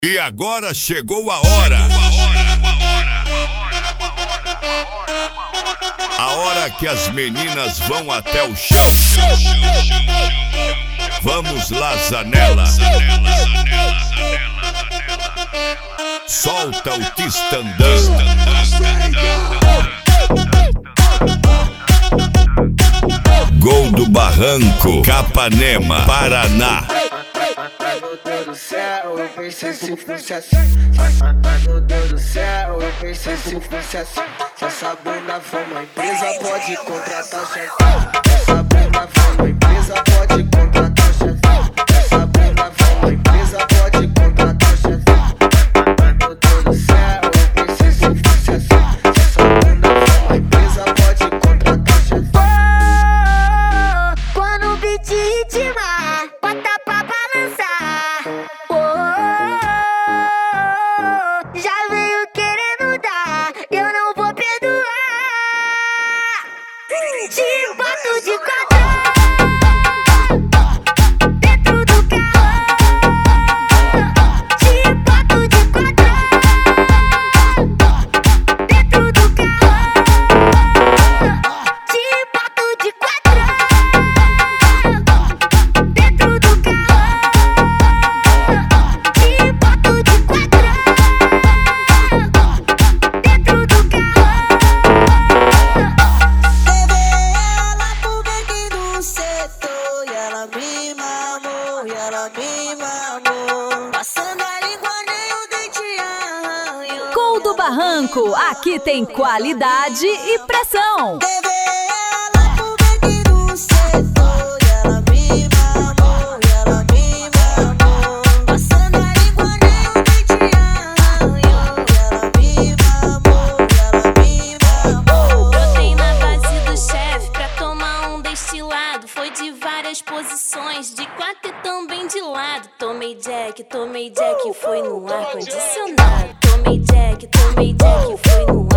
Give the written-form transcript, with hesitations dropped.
E agora chegou a hora. A hora que as meninas vão até o chão. Vamos lá, Zanella. Solta o tistandão. Gol do Barranco, Capanema, Paraná. Meu Deus do céu, eu pensei se fosse assim. Meu Deus do céu, eu pensei se fosse assim. Se essa bunda for uma empresa, pode contratar chefe. Essa bunda for uma empresa, pode contratar chefe. Essa bunda for uma empresa, pode contratar chefe. Meu Deus do céu, eu pensei se fosse assim. Se essa bunda for uma empresa, pode contratar chefe. Quando o beat ritmar, bota pra balançar. Já veio querendo dar, eu não vou perdoar. Te boto de quadrão dentro do carro. Te boto de quadrão dentro do carro. Te boto de quadrão dentro do carro. Te boto de quadrão dentro do Passando a língua, nem o dente arranhou. Gol do Barranco, aqui tem qualidade e pressão. Levei ela pro beco do setor e ela me mamou, e ela me mamou. Passando a língua, nem o dente arranhou. E ela me mamou, e ela me mamou. Brotei na base do chefe pra tomar um destilado. Foi de várias posições, de quatro e também de lado. Tomei Jack, foi no ar-condicionado. Tomei Jack, foi no